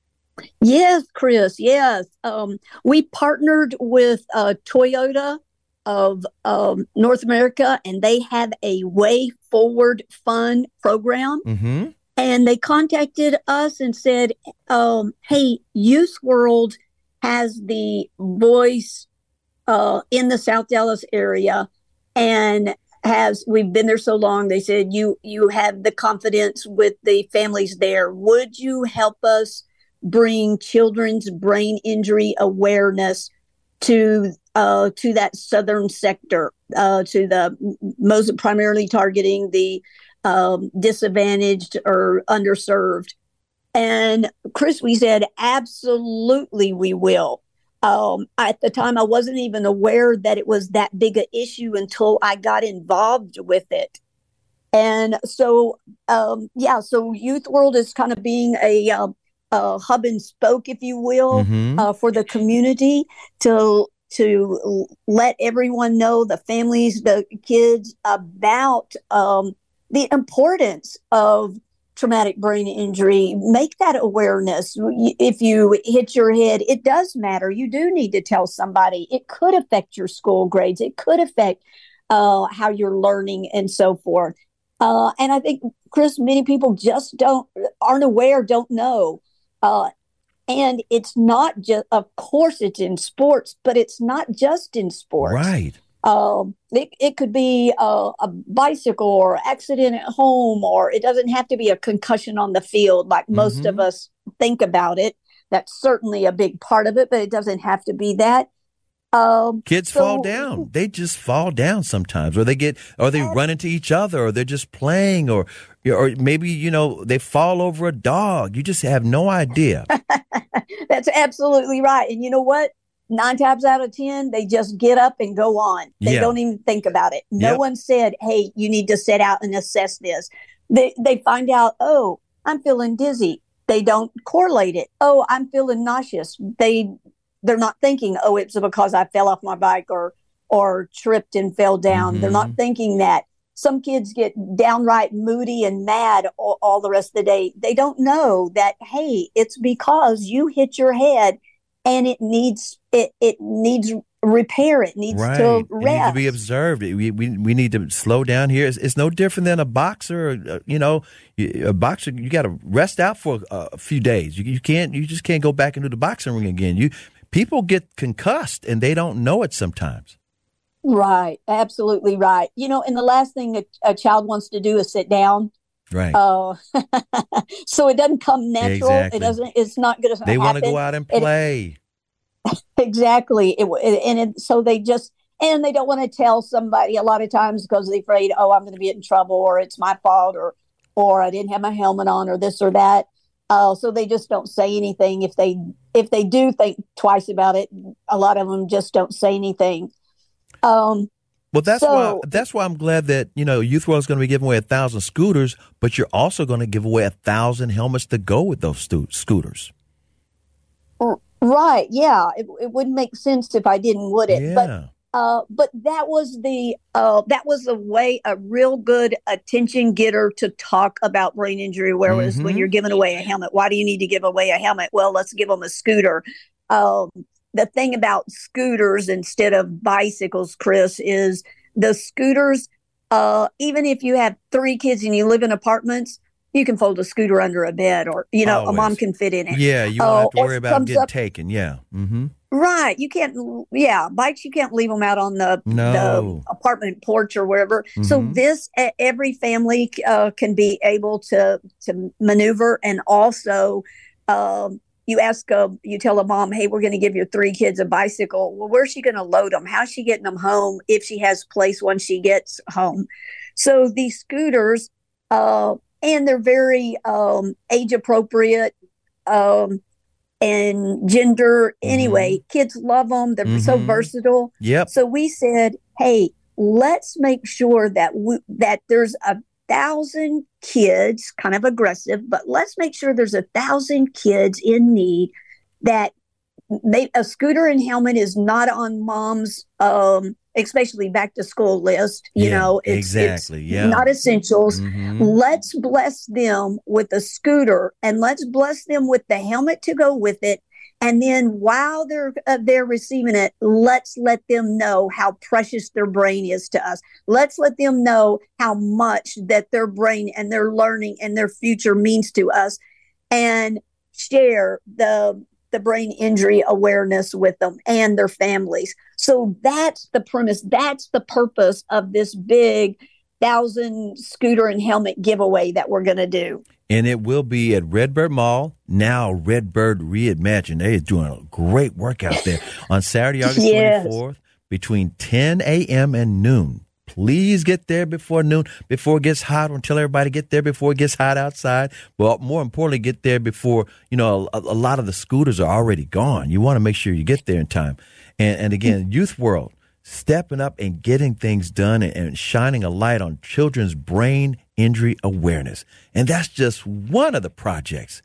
Yes, Chris. Yes. Um, we partnered with uh, Toyota of um, North America, and they have a Way Forward Fund program. Mm-hmm. And they contacted us and said, um, hey, Youth World has the voice uh, in the South Dallas area, and has we've been there so long. They said, you you have the confidence with the families there. Would you help us bring children's brain injury awareness to uh, to that southern sector, uh, to the most primarily targeting the um, disadvantaged or underserved? And Chris, we said, absolutely, we will. Um, at the time, I wasn't even aware that it was that big an issue until I got involved with it. And so, um, yeah, so Youth World is kind of being a, uh, a hub and spoke, if you will, mm-hmm. uh, for the community to to l- let everyone know, the families, the kids, about um, the importance of traumatic brain injury. Make that awareness. If you hit your head, it does matter. You do need to tell somebody. It could affect your school grades. It could affect uh, how you're learning and so forth. Uh, and I think, Chris, many people just don't, aren't aware, don't know. Uh, and it's not just, of course it's in sports, but it's not just in sports. Right. Um, it, it could be a, a bicycle or accident at home, or it doesn't have to be a concussion on the field like most Mm-hmm. of us think about it. That's certainly a big part of it, but it doesn't have to be that. Um, Kids so- fall down. They just fall down sometimes, or they get, or they run into each other, or they're just playing, or, or maybe, you know, they fall over a dog. You just have no idea. That's absolutely right. And you know what? Nine times out of ten, they just get up and go on. They Yeah. don't even think about it. No Yep. one said, hey, you need to sit out and assess this. They, they find out, oh, I'm feeling dizzy. They don't correlate it. Oh, I'm feeling nauseous. They, they're not thinking, oh, it's because I fell off my bike or, or tripped and fell down. Mhm. They're not thinking that. Some kids get downright moody and mad all, all the rest of the day. They don't know that, hey, it's because you hit your head and it needs it it needs repair. It needs Right. to It rest. needs to be observed. We, we, we need to slow down here. It's, it's no different than a boxer. uh, You know, a boxer, you got to rest out for a, a few days. You, you can't, you just can't go back into the boxing ring again. You People get concussed and they don't know it sometimes. Right. Absolutely right. You know, and the last thing a, a child wants to do is sit down. Right. Uh, so it doesn't come natural. Exactly. It doesn't, it's not going to happen. They want to go out and It- play. Exactly. It, it, and it, so they just, and they don't want to tell somebody a lot of times because they're afraid, oh, I'm going to be in trouble, or it's my fault, or, or I didn't have my helmet on, or this or that. Uh, so they just don't say anything. If they, if they do think twice about it, a lot of them just don't say anything. Um, Well, that's So- why that's why I'm glad that, you know, Youth World is going to be giving away a thousand scooters, but you're also going to give away a thousand helmets to go with those stu- scooters. Right. Yeah. It, it wouldn't make sense if I didn't, would it? But Yeah. Uh, but that was the uh, that was a way, a real good attention getter to talk about brain injury. Whereas Mhm. when you're giving away a helmet, why do you need to give away a helmet? Well, let's give them a scooter. Um, the thing about scooters instead of bicycles, Chris, is the scooters. Uh, even if you have three kids and you live in apartments, you can fold a scooter under a bed, or you know, a mom Always. can fit in it. Yeah, you don't Oh, have to or worry it about comes getting up- taken. Yeah. Mm-hmm. Right. You can't, yeah, bikes, you can't leave them out on the, No. the apartment porch or wherever. So Mhm. this, e- every family uh, can be able to, to maneuver. And also, um, you ask, a, you tell a mom, hey, we're going to give your three kids a bicycle. Well, where's she going to load them? How's she getting them home if she has place when she gets home? So these scooters, uh, and they're very um, age appropriate. Um, and gender. Anyway, kids love them. They're so Mhm. versatile. Yep. So we said, hey, let's make sure that we, that there's a thousand kids, kind of aggressive, but let's make sure there's a thousand kids in need that may, a scooter and helmet is not on mom's, um, especially back to school list. You Yeah, know, it's, exactly. it's Yeah. not essentials. Mhm. Let's bless them with a scooter, and let's bless them with the helmet to go with it. And then while they're uh, they're receiving it, let's let them know how precious their brain is to us. Let's let them know how much that their brain and their learning and their future means to us, and share the the brain injury awareness with them and their families. So that's the premise. That's the purpose of this big thousand scooter and helmet giveaway that we're going to do. And it will be at Redbird Mall, now Redbird Reimagined. They are doing a great work out there on Saturday, August Yes. twenty-fourth, between ten a.m. and noon. Please get there before noon, before it gets hot, or tell everybody to get there before it gets hot outside. But more importantly, get there before, you know, a, a lot of the scooters are already gone. You want to make sure you get there in time. And, and again, Youth World, stepping up and getting things done and, and shining a light on children's brain injury awareness. And that's just one of the projects.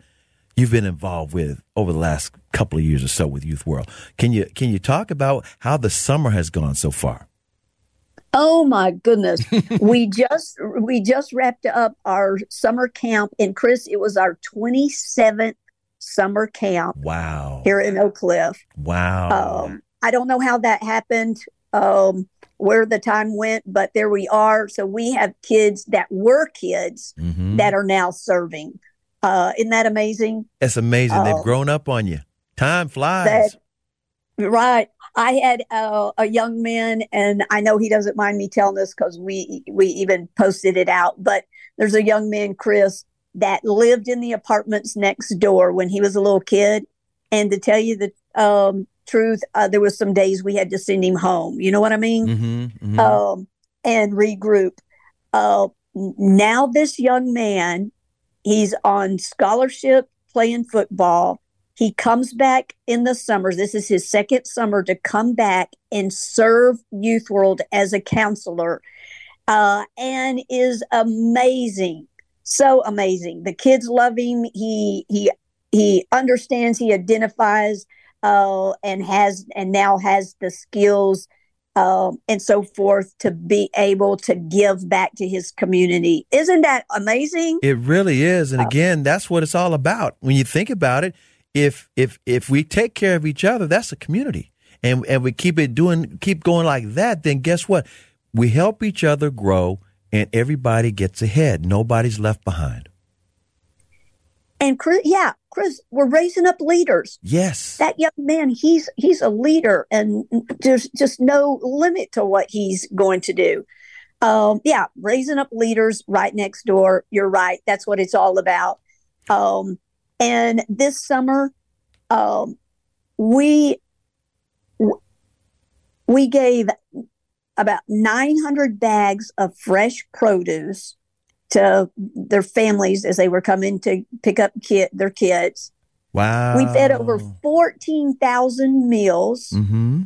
you've been involved with over the last couple of years or so with Youth World. Can you can you talk about how the summer has gone so far? Oh my goodness. we just we just wrapped up our summer camp, and Chris, it was our twenty-seventh summer camp. Wow. Here in Oak Cliff. Wow. Um, I don't know how that happened, um, where the time went, but there we are. So we have kids that were kids mm-hmm. that are now serving. Uh, isn't that amazing? It's amazing. Um, They've grown up on you. Time flies. That, right. I had uh, a young man, and I know he doesn't mind me telling this because we we even posted it out, but there's a young man, Chris, that lived in the apartments next door when he was a little kid. And to tell you the um, truth, uh, there was some days we had to send him home. You know what I mean? Mm-hmm, mm-hmm. Um, and regroup. Uh, now this young man, he's on scholarship playing football. He comes back in the summers. This is his second summer to come back and serve Youth World as a counselor, uh, and is amazing. So amazing. The kids love him. He he he understands. He identifies, uh, and has and now has the skills, um, and so forth to be able to give back to his community. Isn't that amazing? It really is. And again, that's what it's all about. When you think about it. If if if we take care of each other, that's a community, and and we keep it doing, keep going like that. Then guess what? We help each other grow, and everybody gets ahead. Nobody's left behind. And Chris, yeah, Chris, we're raising up leaders. Yes, that young man, he's he's a leader, and there's just no limit to what he's going to do. Um, yeah, raising up leaders right next door. You're right. That's what it's all about. Um, And this summer, um, we we gave about nine hundred bags of fresh produce to their families as they were coming to pick up kid, their kids. Wow. We fed over fourteen thousand meals, mm-hmm.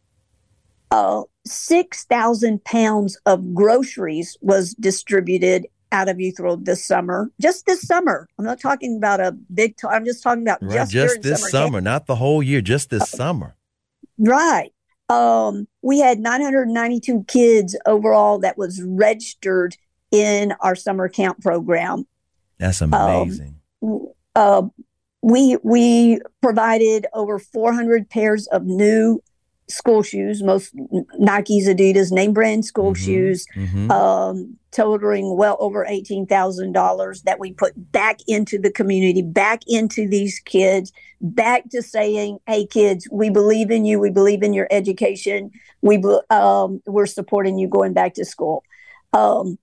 uh, six thousand pounds of groceries was distributed out of Youth World this summer, just this summer. I'm not talking about a big time. I'm just talking about right, just, just this summer, summer, not the whole year, just this uh, summer. Right. Um, we had nine hundred ninety-two kids overall that was registered in our summer camp program. That's amazing. Um, uh, we we provided over four hundred pairs of new school shoes, most Nikes, Adidas, name brand school mm-hmm, shoes, mm-hmm. Um, totaling well over eighteen thousand dollars that we put back into the community, back into these kids, back to saying, hey, kids, we believe in you. We believe in your education. We, um, we're supporting you going back to school. Um,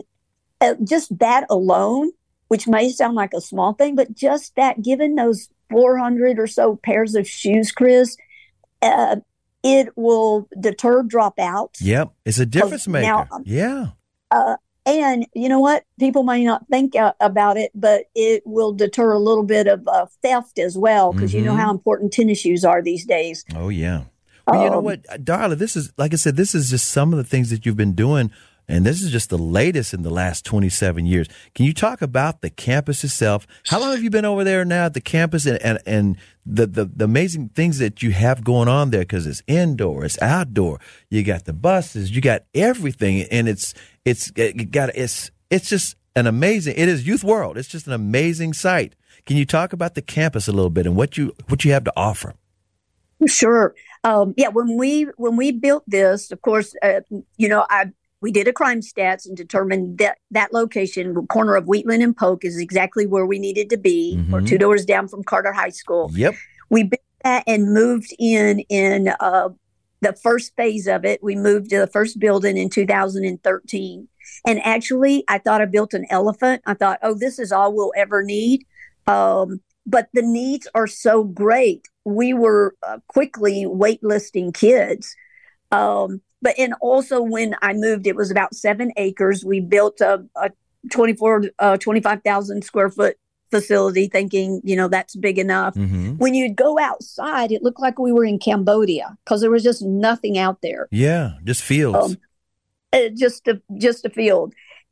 just that alone, which may sound like a small thing, but just that, given those four hundred or so pairs of shoes, Chris, uh, it will deter dropouts. Yep. It's a difference maker. Now, yeah. Uh, and you know what? People may not think uh, about it, but it will deter a little bit of uh, theft as well, because mm-hmm. you know how important tennis shoes are these days. Oh, yeah. Well, um, you know what, Darla, this is, like I said, this is just some of the things that you've been doing, and this is just the latest in the last twenty-seven years. Can you talk about the campus itself? How long have you been over there now at the campus, and, and, and the, the, the amazing things that you have going on there? Because it's indoor, it's outdoor. You got the buses, you got everything, and it's it's it got it's it's just an amazing. It is Youth World. It's just an amazing site. Can you talk about the campus a little bit and what you what you have to offer? Sure. Um, yeah. When we when we built this, of course, uh, you know, I. We did a crime stats and determined that that location, the corner of Wheatland and Polk, is exactly where we needed to be, mm-hmm. or two doors down from Carter High School. Yep. We built that and moved in in uh, the first phase of it. We moved to the first building in two thousand thirteen. And actually, I thought I built an elephant. I thought, oh, this is all we'll ever need. Um, but the needs are so great. We were uh, quickly waitlisting kids. Um, But and also when I moved, it was about seven acres. We built a, a twenty-four, uh, twenty-five thousand square foot facility, thinking, you know, that's big enough. Mm-hmm. When you'd go outside, it looked like we were in Cambodia because there was just nothing out there. Yeah, just fields. Um, uh, just a just a field.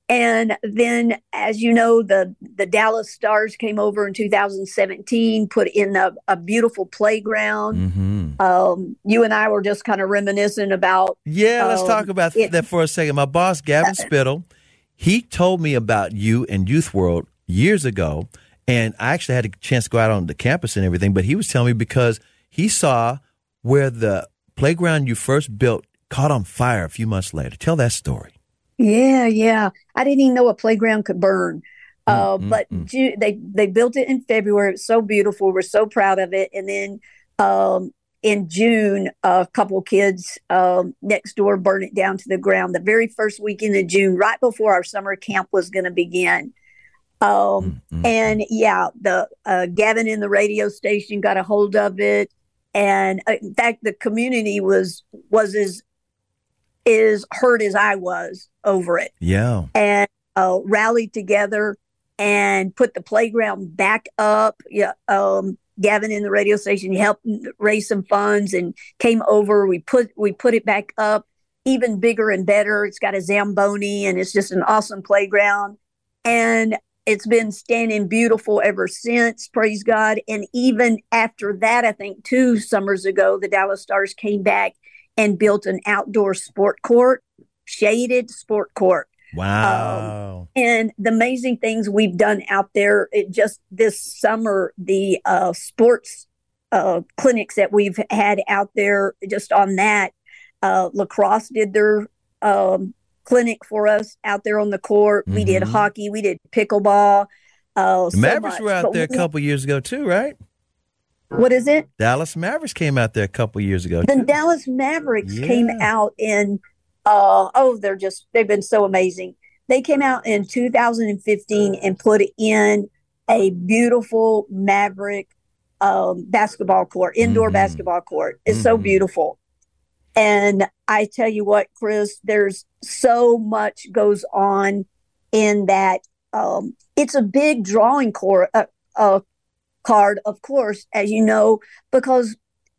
and then, as you know, the, the Dallas Stars came over in two thousand seventeen, put in a, a beautiful playground. Mm-hmm. Um, you and I were just kind of reminiscing about. Yeah, let's um, talk about it, that for a second. My boss, Gavin Spittle, he told me about you and Youth World years ago, and I actually had a chance to go out on the campus and everything, but he was telling me because he saw where the playground you first built caught on fire a few months later. Tell that story. Yeah, yeah. I didn't even know a playground could burn. Uh, mm, but mm, mm. Ju- they they built it in February. It was so beautiful. We're so proud of it. And then um, in June, a couple kids um, next door burned it down to the ground. The very first weekend of June, right before our summer camp was going to begin. Um, Mm, mm, and yeah, the uh, Gavin in the radio station got a hold of it, and uh, in fact, the community was was as is hurt as I was over it, Yeah. and uh, rallied together and put the playground back up. Yeah, um, Gavin in the radio station helped raise some funds and came over. We put we put it back up, even bigger and better. It's got a Zamboni, and it's just an awesome playground. And it's been standing beautiful ever since, praise God. And even after that, I think two summers ago, the Dallas Stars came back and built an outdoor sport court, shaded sport court. Wow. Um, and the amazing things we've done out there, it just this summer, the uh, sports uh, clinics that we've had out there, just on that, uh, lacrosse did their um, clinic for us out there on the court. Mm-hmm. We did hockey, we did pickleball. Uh, The so Mavericks much. were out But there a we- couple years ago too, right? What is it? Dallas Mavericks came out there a couple years ago. The too. Dallas Mavericks Yeah. came out in, uh, oh, they're just, they've been so amazing. They came out in two thousand fifteen and put in a beautiful Maverick um, basketball court, indoor Mhm. basketball court. It's so Mhm. beautiful. And I tell you what, Chris, there's so much goes on in that. Um, it's a big drawing core, uh, uh, card, of course, as you know, because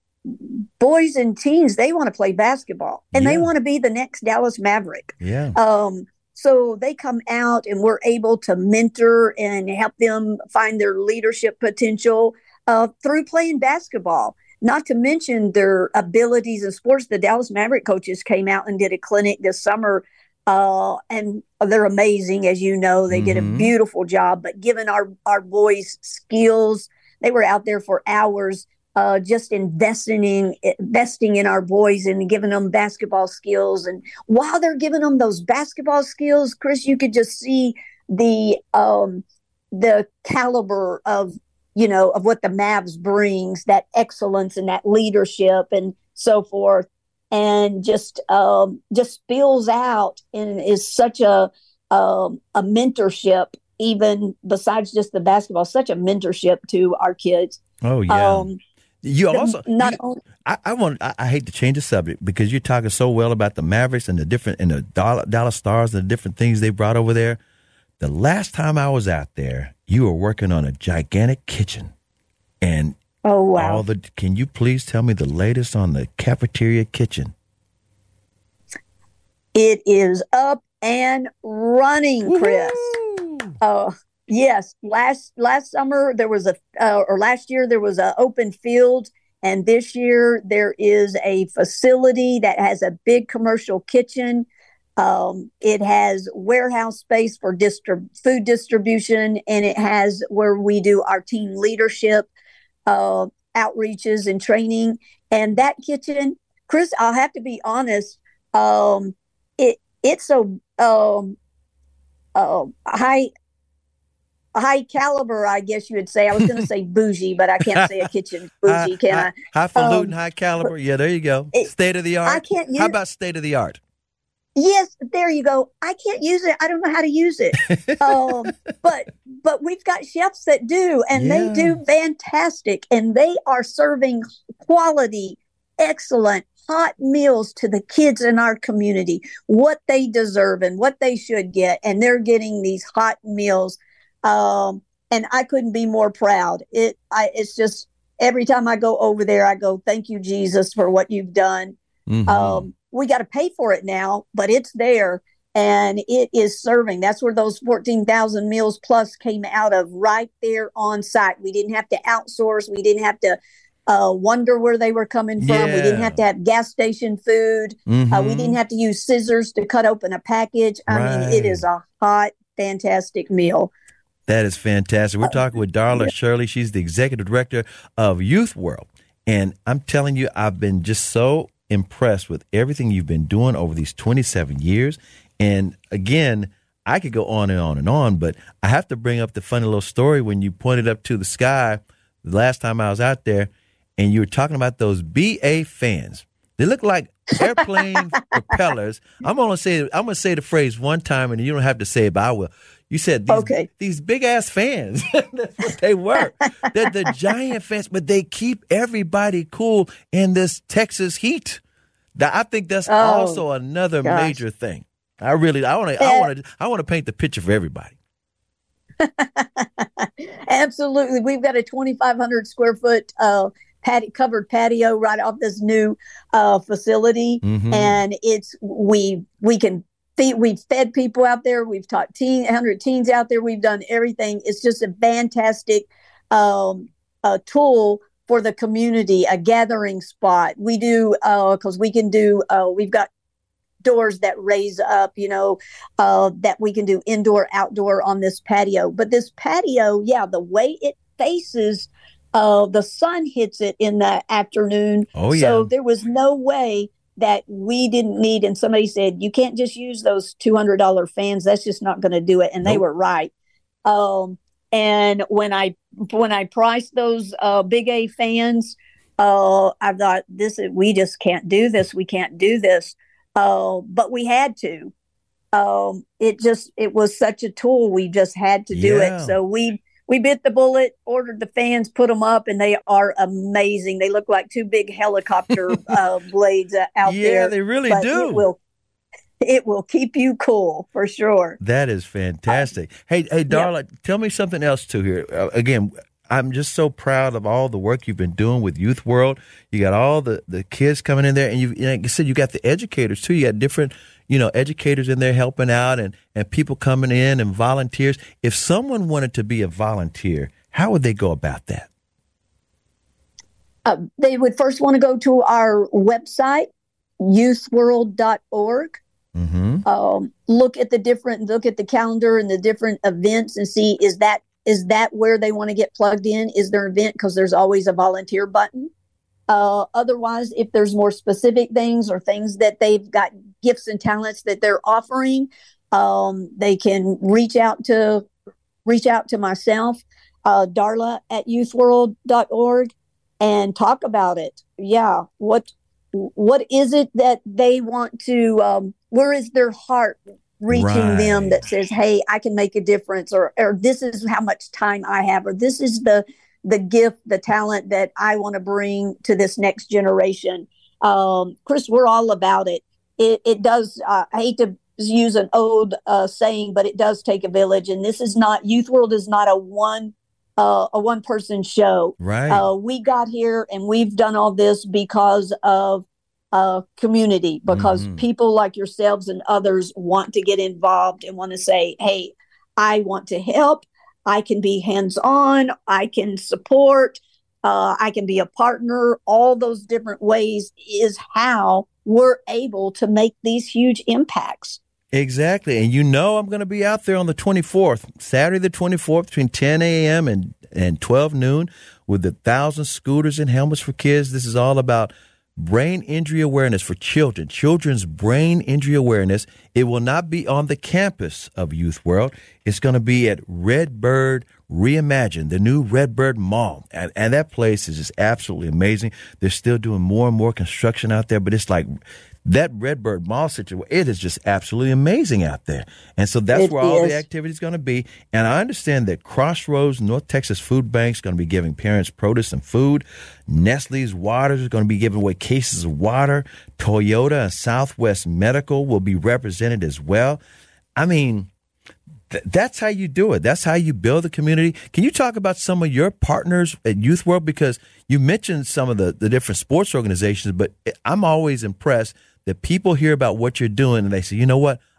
boys and teens, they want to play basketball and Yeah. they want to be the next Dallas Maverick. Yeah. Um, so they come out and we're able to mentor and help them find their leadership potential uh, through playing basketball. Not to mention their abilities in sports. The Dallas Maverick coaches came out and did a clinic this summer, uh, and they're amazing, as you know. They did a Mhm. beautiful job. But given our our boys' skills, they were out there for hours, uh, just investing in investing in our boys and giving them basketball skills. And while they're giving them those basketball skills, Chris, you could just see the um, the caliber of you know of what the Mavs brings, that excellence and that leadership and so forth, and just um, just spills out and is such a um, a mentorship. Even besides just the basketball, such a mentorship to our kids. Oh yeah. Um, you also not you- only I, I want. I, I hate to change the subject because you're talking so well about the Mavericks and the different and the Dallas, Dallas Stars and the different things they brought over there. The last time I was out there, you were working on a gigantic kitchen, and oh wow, all the. Can you please tell me the latest on the cafeteria kitchen? it is up and running, Chris. Woo-hoo! Uh, yes, last last summer there was a uh, or last year there was an open field, and this year there is a facility that has a big commercial kitchen. Um, it has warehouse space for distrib- food distribution, and it has where we do our team leadership uh, outreaches and training. And that kitchen, Chris, I'll have to be honest, um, it it's a um, uh, high high caliber, I guess you would say. I was going to say bougie, but I can't say a kitchen bougie, high, can high, I? Highfalutin, Um, high caliber. Yeah, there you go. it- State of the art. I can't use. How about state of the art? Yes, there you go. I can't use it. I don't know how to use it. um, but but we've got chefs that do, and Yeah. they do fantastic, and they are serving quality, excellent hot meals to the kids in our community, what they deserve and what they should get, and they're getting these hot meals. Um, and I couldn't be more proud. It I it's just every time I go over there, I go, thank you, Jesus, for what you've done. Mhm. Um, we got to pay for it now, but it's there. and it is serving. That's where those fourteen thousand meals plus came out of, right there on site. We didn't have to outsource. We didn't have to uh, wonder where they were coming from. Yeah. We didn't have to have gas station food. Mm-hmm. Uh, we didn't have to use scissors to cut open a package. I Right. mean, it is a hot, fantastic meal. That is fantastic. We're talking with Darla Shirley. She's the executive director of Youth World. And I'm telling you, I've been just so impressed with everything you've been doing over these twenty-seven years. And again, I could go on and on and on, but I have to bring up the funny little story when you pointed up to the sky the last time I was out there and you were talking about those B A fans. They look like airplane propellers. I'm gonna say I'm gonna say the phrase one time, and you don't have to say it, but I will. You said these, okay. these big ass fans. That's what they were. They're the giant fans, but they keep everybody cool in this Texas heat. That I think that's Oh, also another gosh. major thing. I really, I want to, I want to, I want to paint the picture for everybody. Absolutely. We've got a twenty-five hundred square foot uh, patio, covered patio right off this new uh, facility. Mhm. And it's, we, we can feed, we've fed people out there. We've taught teen, one hundred teens out there. We've done everything. It's just a fantastic um, uh, tool for the community, a gathering spot. We do, uh, cause we can do, uh, we've got doors that raise up, you know, uh, that we can do indoor, outdoor on this patio. But this patio, yeah, the way it faces, uh, the sun hits it in the afternoon. Oh, yeah. So there was no way that we didn't need. And somebody said, you can't just use those two hundred dollars fans. That's just not going to do it. And Nope. they were right. Um, and when I, when I priced those uh, Big A fans, uh, I thought, this is, we just can't do this. We can't do this. Uh, but we had to. Um, it just, it was such a tool. We just had to do Yeah. it. So we, we bit the bullet, ordered the fans, put them up, and they are amazing. They look like two big helicopter uh, blades uh, out Yeah, there. they really but do. It will, it will keep you cool for sure. That is fantastic. Hey, hey, Darla, tell me something else too here. Uh, again, I'm just so proud of all the work you've been doing with Youth World. You got all the, the kids coming in there, and you, like I said, you got the educators too. You got different, you know, educators in there helping out, and and people coming in and volunteers. If someone wanted to be a volunteer, how would they go about that? Uh, they would first want to go to our website, youth world dot org. Mm-hmm. Um, look at the different, look at the calendar and the different events, and see, is that is that where they want to get plugged in? Is there an event? Because there's always a volunteer button. Uh, otherwise, if there's more specific things or things that they've got gifts and talents that they're offering, um, they can reach out to reach out to myself, uh, Darla at youth world dot org, and talk about it. Yeah, what what is it that they want to? Um, where is their heart reaching Right. them that says, "Hey, I can make a difference," or or this is how much time I have, or this is the the gift, the talent that I want to bring to this next generation. Um, Chris, we're all about it. It, it does. Uh, I hate to use an old uh, saying, but it does take a village. And this is not, Youth World is not a one uh, a one person show. Right. Uh, we got here and we've done all this because of uh, community, because Mhm. people like yourselves and others want to get involved and want to say, "Hey, I want to help. I can be hands-on. I can support. Uh, I can be a partner." All those different ways is how we're able to make these huge impacts. Exactly. And you know I'm going to be out there on the twenty-fourth, Saturday the twenty-fourth, between ten a.m. and, and twelve noon with the Thousand Scooters and Helmets for Kids. This is all about brain injury awareness for children, children's brain injury awareness. It will not be on the campus of Youth World. It's going to be at Redbird Reimagined, the new Redbird Mall. And, and that place is just absolutely amazing. They're still doing more and more construction out there, but it's like that Redbird Mall situation, it is just absolutely amazing out there. And so that's It where all is. the activity is going to be. And I understand that Crossroads North Texas Food Bank is going to be giving parents produce and food. Nestle's Waters is going to be giving away cases of water. Toyota and Southwest Medical will be represented as well. I mean, th- that's how you do it. That's how you build a community. Can you talk about some of your partners at Youth World? Because you mentioned some of the, the different sports organizations, but I'm always impressed that people hear about what you're doing and they say, you know what?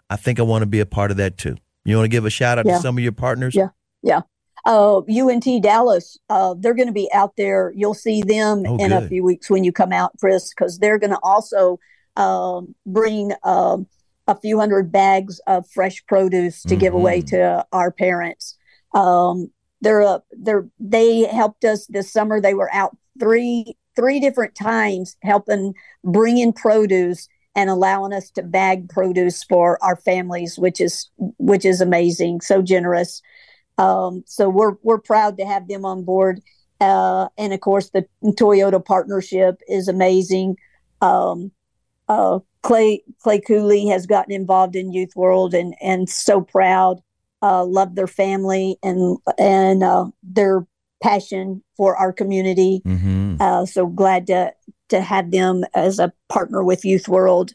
I think I want to be a part of that too. You want to give a shout out Yeah. to some of your partners? Yeah. Yeah. Uh, U N T Dallas, uh, they're going to be out there. You'll see them Oh, in a good. few weeks when you come out, Chris, because they're going to also um, bring um, a few hundred bags of fresh produce to give away Mhm. to our parents. Um, they're uh, they're they helped us this summer. They were out three three different times helping bring in produce and allowing us to bag produce for our families, which is which is amazing. So generous. Um, so we're we're proud to have them on board, uh, and of course the Toyota partnership is amazing. Um, uh, Clay Clay Cooley has gotten involved in Youth World, and and so proud. Uh, love their family and and uh, their passion for our community. Mm-hmm. Uh, so glad to to have them as a partner with Youth World.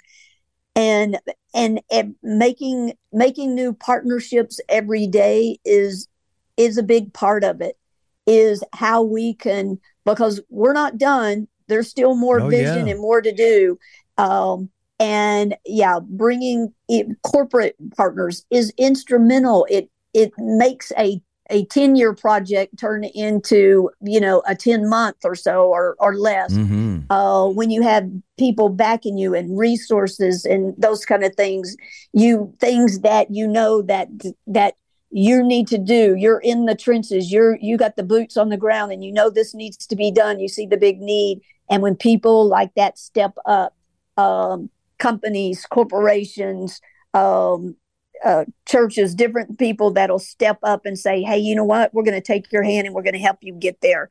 And and, and making making new partnerships every day is is a big part of it. Is how we can, because we're not done. There's still more Oh, vision yeah. and more to do. Um, and yeah, bringing it, corporate partners is instrumental. It it makes a a ten year project turn into, you know, a ten month or so or or less. Mm-hmm. Uh, when you have people backing you and resources and those kind of things, you things that you know that that you need to do. You're in the trenches. You're you got the boots on the ground, and you know this needs to be done. You see the big need, and when people like that step up, um, companies, corporations, um, uh, churches, different people that'll step up and say, "Hey, you know what? We're going to take your hand and we're going to help you get there."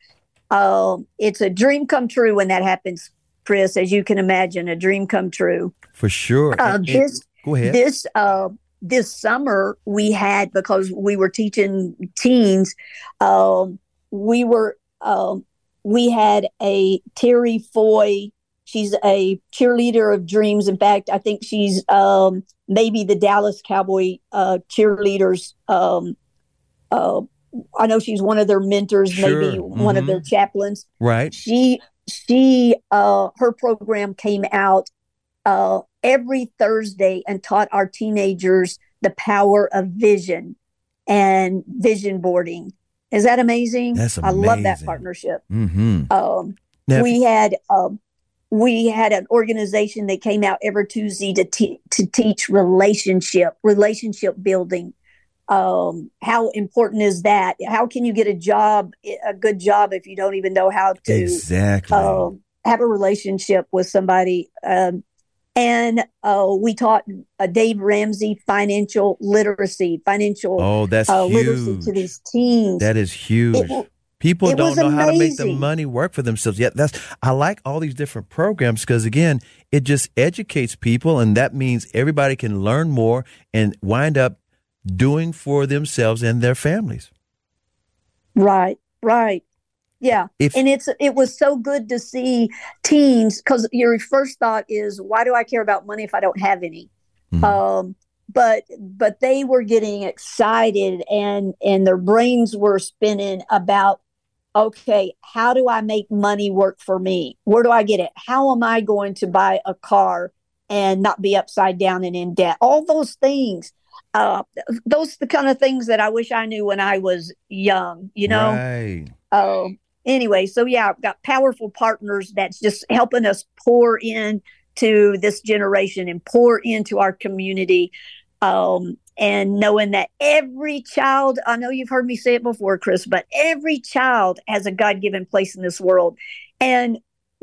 Um, it's a dream come true when that happens, Chris. As you can imagine, a dream come true. For sure. Uh, And- and- this go ahead. this uh, this summer we had, because we were teaching teens, um, we were um, we had a Terry Foy. She's a cheerleader of dreams. In fact, I think she's um, maybe the Dallas Cowboy uh, cheerleaders. Um, uh, I know she's one of their mentors, Sure. maybe one of Mhm. their chaplains. Right. She she uh, her program came out uh, every Thursday and taught our teenagers the power of vision and vision boarding. Is that amazing? That's I love that amazing. partnership. Mm-hmm. Um, Now, we had um, we had an organization that came out every Tuesday to te- to teach relationship relationship building. Um, how important is that? How can you get a job, a good job, if you don't even know how to exactly. um, have a relationship with somebody? Um, and uh, we taught uh, Dave Ramsey financial literacy, financial oh, that's uh, huge. literacy to these teens. That is huge. It- People it don't was know how to make the amazing. money work for themselves. Yet that's I like all these different programs because again, it just educates people, and that means everybody can learn more and wind up doing for themselves and their families. Right, right. Yeah. If And it's it was so good to see teens, because your first thought is, why do I care about money if I don't have any? Mhm. Um, but but they were getting excited, and and their brains were spinning about, okay, how do I make money work for me? Where do I get it? How am I going to buy a car and not be upside down and in debt? All those things. Uh, those the kind of things that I wish I knew when I was young, you know? right. Um, anyway, so yeah, I've got powerful partners that's just helping us pour in to this generation and pour into our community. Um, and knowing that every child, I know you've heard me say it before, Chris, but every child has a God-given place in this world. And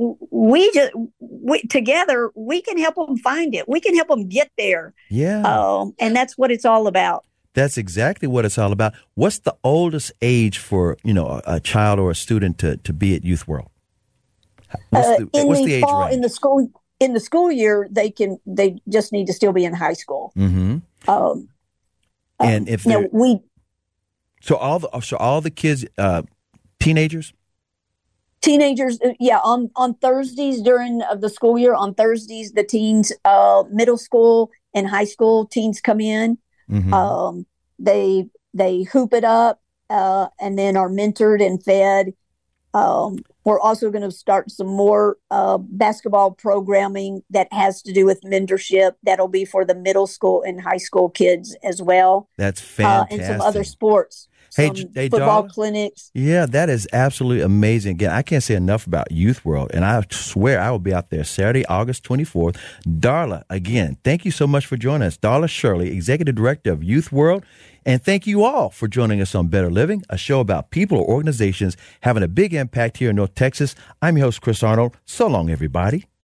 we just, we, together, we can help them find it. We can help them get there. Yeah. Um, and that's what it's all about. That's exactly what it's all about. What's the oldest age for, you know, a, a child or a student to, to be at Youth World? What's Uh, the, in what's the, the age fall, range? in the school, in the school year, they can, they just need to still be in high school. Mm-hmm. Um, And um, if you know, they're- we So all the so all the kids, uh, teenagers. teenagers, uh, yeah, on on Thursdays during of the school year, on Thursdays the teens, uh, middle school and high school teens come in. Mm-hmm. Um, they they hoop it up, uh, and then are mentored and fed. Um, we're also going to start some more uh, basketball programming that has to do with mentorship. That'll be for the middle school and high school kids as well. That's fantastic. Uh, and some other sports. Hey, some hey, football Darla? clinics. Yeah, that is absolutely amazing. Again, I can't say enough about Youth World, and I swear I will be out there Saturday, August twenty-fourth. Darla, again, thank you so much for joining us. Darla Shirley, Executive Director of Youth World, and thank you all for joining us on Better Living, a show about people or organizations having a big impact here in North Texas. I'm your host, Chris Arnold. So long, everybody.